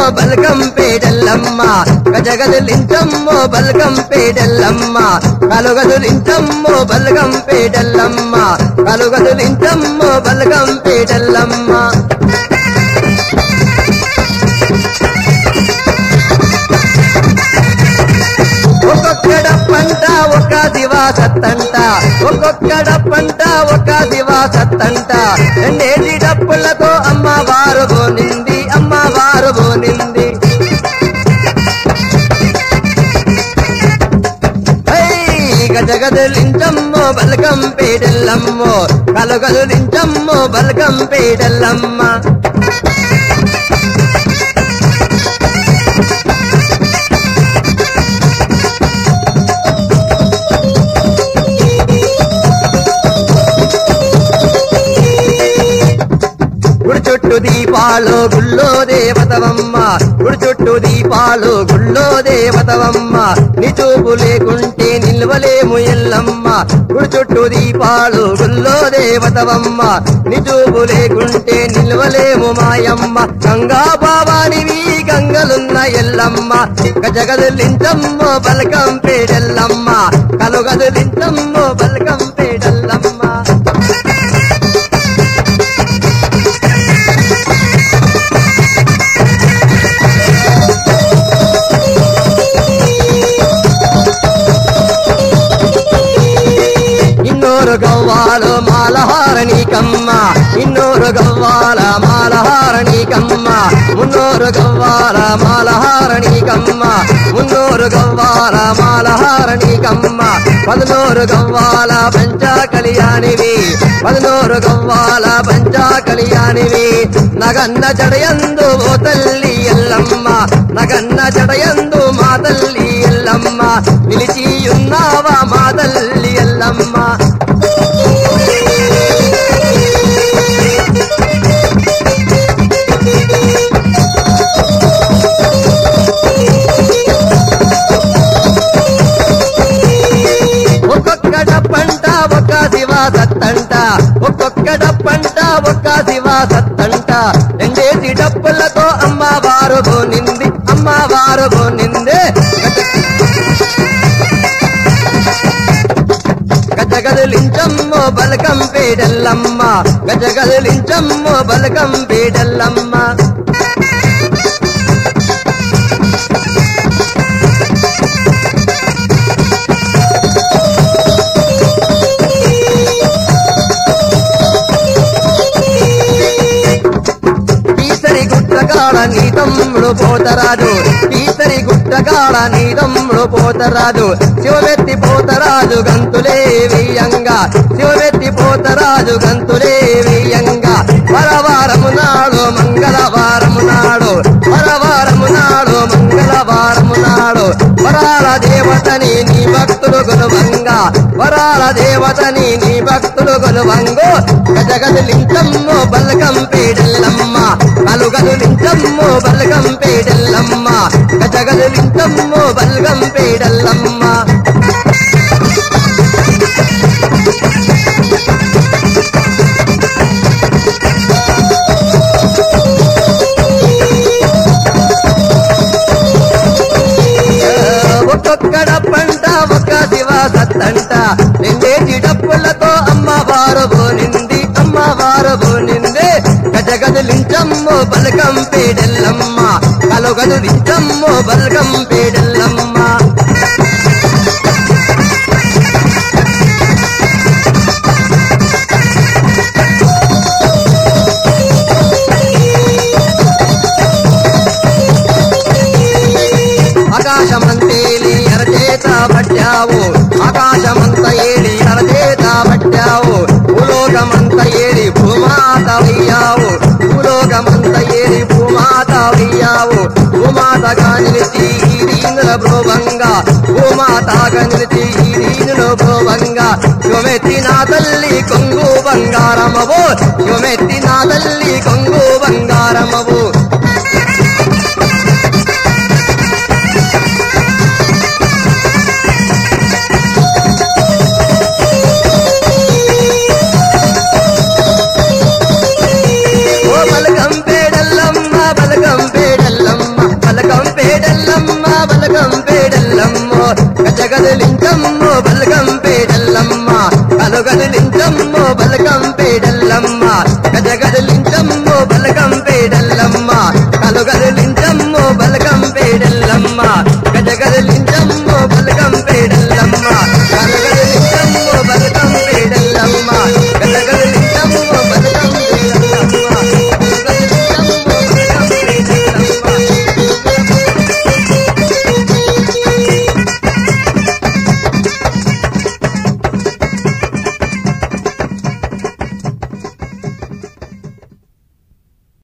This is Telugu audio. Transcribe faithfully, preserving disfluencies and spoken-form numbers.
బల్గం పేడెల్లమ్మ గజగదులించమ్మో బల్గం పేడెల్లమ్మ కలుగదులించమ్మో బల్గం పేడెల్లమ్మ కలుగదులించమ్మో బల్గం పేడెల్లమ్మ ఒక్కొక్కడ పంట ఒక దివాసత్తంట ఒక్కొక్కడ పంట ఒక దివాసత్తంట రెండేటి డప్పులతో అమ్మవారు బోనింది అమ్మవారు బోనింది గజగదులించమ్మో బల్గం పేడెల్లమ్మో కలుగదులించమ్మో బల్గం పేడెల్లమ్మ గుడి చుట్టూ దీపాలు గుళ్ళో దేవతవమ్మ గుడి చుట్టూ దీపాలు గుళ్ళో దేవతవమ్మ నీ చూపు లేకుంటే నిల్వలేము ఎల్లమ్మ గుడి చుట్టూ దీపాలు గుళ్ళో దేవతవమ్మ నీ చూపు లేకుంటే నిల్వలేము మాయమ్మ గంగా భావానివి గంగలున్న ఎల్లమ్మ గజగదులించమ్మో బల్గం పేడెల్లమ్మ కలుగదులించమ్మో బల్గం పేడెల్లమ్మ ఇన్నోరు గవ్వాలు మాలహారణికమ్మ ఇన్నోరు గవ్వాల మాలహారణికమ్మ మున్నోరు గవ్వాల మాలహారణికమ్మ మున్నోరు గవ్వాల మాలహారణికమ్మ పదనోరు గవ్వాల పంచా కళ్యాణివి పదనోరు గవ్వాల పంచా కళ్యాణివి నగన్న జడయందు ఓ తల్లి ఎల్లమ్మ నగన్న జడయందు మా తల్లి ఎల్లమ్మ నిలిచియున్నావా మా తల్లి ఎల్లమ్మ ఒక్కొక్కడ పంట ఒక దివాసత్తంట ఒక్కొక్కడ పంట ఒక దివాసత్తంట రెండేసి డప్పులతో అమ్మవారు బోనింది అమ్మవారు బోనిందే గజగదులించమ్మో బల్గం పేడెల్లమ్మ గజగదులించమ్మో బల్గం పేడెల్లమ్మ గుట్టగాడ నీ తమ్ముడు పోతరాజు ఈతరి గుట్టగాడ నీ తమ్ముడు పోతరాజు శివమెత్తి పోతరాజు గంతులే వెయ్యంగా శివమెత్తి పోతరాజు గంతులే వెయ్యంగా వరవారము నాడు మంగళవారము నాడు వరవారము నాడు మంగళవారము నాడు వరాల దేవతని నీ భక్తులు గొలువంగా వరాల దేవతని నీ భక్తులు గొలువంగో గజగదులించమ్మో బల్గం పేడెల్లమ్మ కలుగదులించమ్మో బల్గం పేడెల్లమ్మ గజగదులించమ్మో బల్గం పేడెల్లమ్మ ఒక్కొక్కడ పంట ఒక దివాసత్తంట రెండేటి డప్పులతో అమ్మవారు బోనింది అమ్మవారు బోనిందే గజగదులించమ్మో బల్గం పేడెల్లమ్మ కలుగదులించమ్మో బల్గం పేడెల్లమ్మ ఆకాశమంతేలి ఎరచేత పట్టావు ఆకాశమంత ఏలి ఎరచేత పట్టావు భూలోకమంత ఏలి భూమాత వయ్యావు భూలోకమంత ఏలి భూమాత వయ్యావు భూమాతగా నిలిచి ఈ దీనుల భ్రోభంగా భూమాతగా నిలిచి ఈ దీనుల భ్రోభంగా శివమెత్తి నా తల్లి కొంగు బంగారమవు శివమెత్తి నా తల్లి కొంగు బంగారమవు బల్గం పేడెల్లమ్మ జగదిలించి